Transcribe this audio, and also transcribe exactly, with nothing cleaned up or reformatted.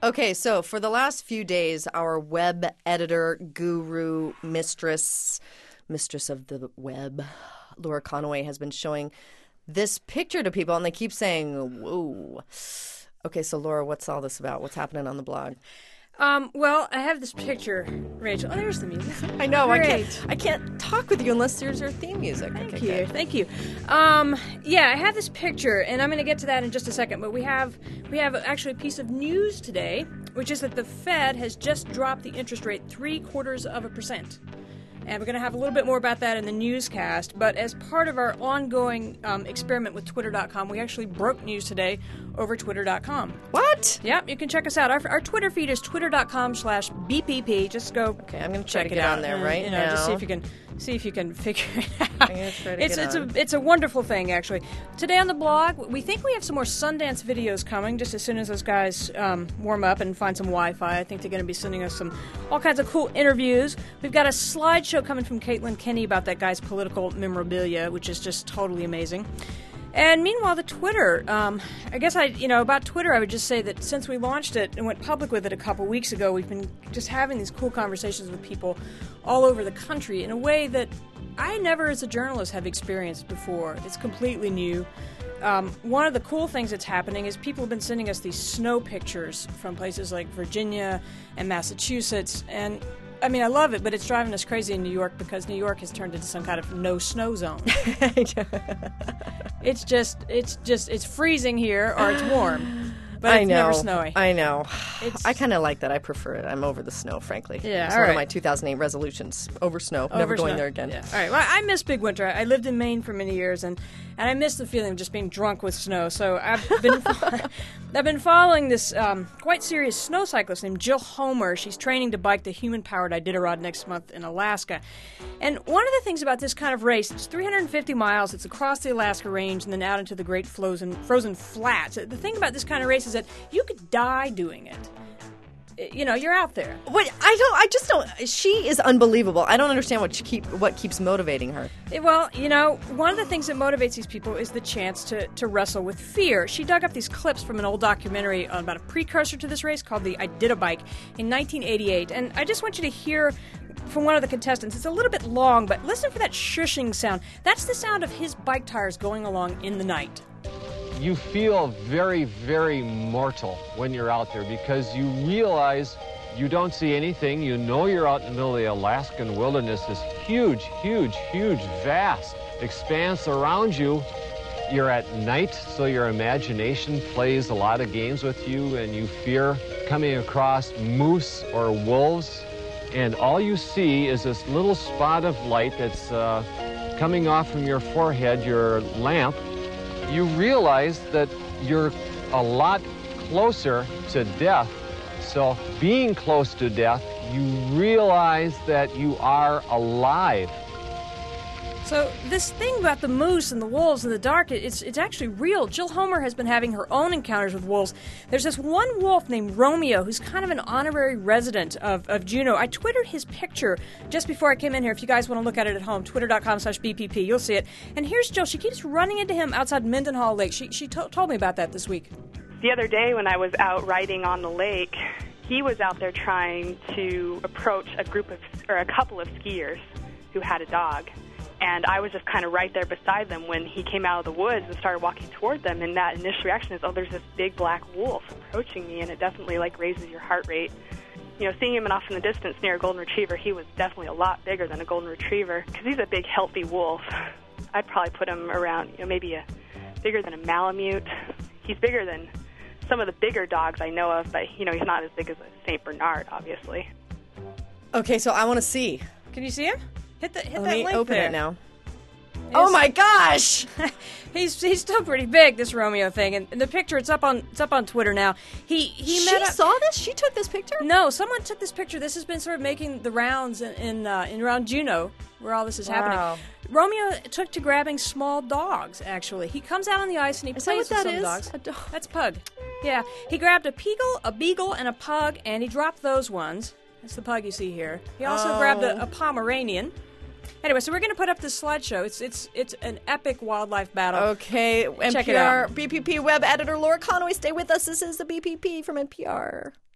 Okay, so for the last few days, our web editor, guru, mistress, mistress of the web, Laura Conaway, has been showing this picture to people, and they keep saying, whoa. Okay, so Laura, what's all this about? What's happening on the blog? Um, well, I have this picture, Rachel. Oh, there's the music. I know. Great. I can't. I can't talk with you unless there's your theme music. Thank okay, you. good. Thank you. Um, yeah, I have this picture, and I'm going to get to that in just a second. But we have we have actually a piece of news today, which is that the Fed has just dropped the interest rate three quarters of a percent. And we're going to have a little bit more about that in the newscast. But as part of our ongoing um, experiment with Twitter dot com, we actually broke news today over Twitter dot com. What? Yep, you can check us out. Our, our Twitter feed is Twitter dot com slash B P P. Just go. Okay, I'm going to check try to it get out on there and, right you know, now. Just see if you can see if you can figure it out. I'm going to try to it's get it's on. a it's a wonderful thing, actually. Today on the blog, we think we have some more Sundance videos coming. Just as soon as those guys um, warm up and find some Wi-Fi, I think they're going to be sending us some all kinds of cool interviews. We've got a slideshow coming from Caitlin Kenny about that guy's political memorabilia, which is just totally amazing. And meanwhile, the Twitter, um, I guess I, you know, about Twitter, I would just say that since we launched it and went public with it a couple weeks ago, we've been just having these cool conversations with people all over the country in a way that I never, as a journalist, have experienced before. It's completely new. Um, one of the cool things that's happening is people have been sending us these snow pictures from places like Virginia and Massachusetts, and I mean, I love it, but it's driving us crazy in New York because New York has turned into some kind of no-snow zone. It's just, it's just, it's freezing here or it's warm, but I it's know. never snowy. I know. It's- I kind of like that. I prefer it. I'm over the snow, frankly. Yeah, It's all one of right. my two thousand eight resolutions. Over snow. Never Over going snow. there again. Yeah. All right. Well, I miss big winter. I lived in Maine for many years, and, and I miss the feeling of just being drunk with snow. So I've been I've been following this um, quite serious snow cyclist named Jill Homer. She's training to bike the human-powered Iditarod next month in Alaska. And one of the things about this kind of race, it's three hundred fifty miles. It's across the Alaska Range and then out into the Great Frozen Frozen Flats. The thing about this kind of race is that you could die doing it. You know, you're out there. What I don't, I just don't. She is unbelievable. I don't understand what she keep, what keeps motivating her. Well, you know, one of the things that motivates these people is the chance to, to wrestle with fear. She dug up these clips from an old documentary about a precursor to this race called the Idittabike in nineteen eighty-eight. And I just want you to hear from one of the contestants. It's a little bit long, but listen for that shushing sound. That's the sound of his bike tires going along in the night. You feel very, very mortal when you're out there because you realize you don't see anything. You know you're out in the middle of the Alaskan wilderness, this huge, huge, huge, vast expanse around you. You're at night, so your imagination plays a lot of games with you, and you fear coming across moose or wolves, and all you see is this little spot of light that's uh, coming off from your forehead, your lamp. You realize that you're a lot closer to death. So being close to death, you realize that you are alive. So this thing about the moose and the wolves in the dark, it's it's actually real. Jill Homer has been having her own encounters with wolves. There's this one wolf named Romeo who's kind of an honorary resident of, of Juneau. I Twittered his picture just before I came in here. If you guys want to look at it at home, twitter dot com slash B P P, you'll see it. And here's Jill. She keeps running into him outside Mendenhall Lake. She, she to- told me about that this week. The other day when I was out riding on the lake, he was out there trying to approach a group of, or a couple of skiers who had a dog. And I was just kind of right there beside them when he came out of the woods and started walking toward them. And that initial reaction is, oh, there's this big black wolf approaching me, and it definitely, like, raises your heart rate. You know, seeing him off in the distance near a golden retriever, he was definitely a lot bigger than a golden retriever because he's a big, healthy wolf. I'd probably put him around, you know, maybe a bigger than a Malamute. He's bigger than some of the bigger dogs I know of, but, you know, he's not as big as a Saint Bernard, obviously. Okay, so I want to see. Can you see him? Hit, the, hit Let that me link open there. it now. Oh my gosh! he's he's still pretty big, this Romeo thing, and, and the picture it's up on it's up on Twitter now. He he she met up, saw this? She took this picture? No, someone took this picture. This has been sort of making the rounds in in, uh, in around Juneau, where all this is Wow. happening. Romeo took to grabbing small dogs. Actually, he comes out on the ice and he Is that plays what that with some is? dogs. A dog. That's Pug. Yeah, he grabbed a beagle, a beagle, and a pug, and he dropped those ones. That's the pug you see here. He also Oh. grabbed a, a Pomeranian. Anyway, so we're going to put up this slideshow. It's it's it's an epic wildlife battle. Okay, Check it N P R out. B P P web editor Laura Conaway, stay with us. This is the B P P from N P R.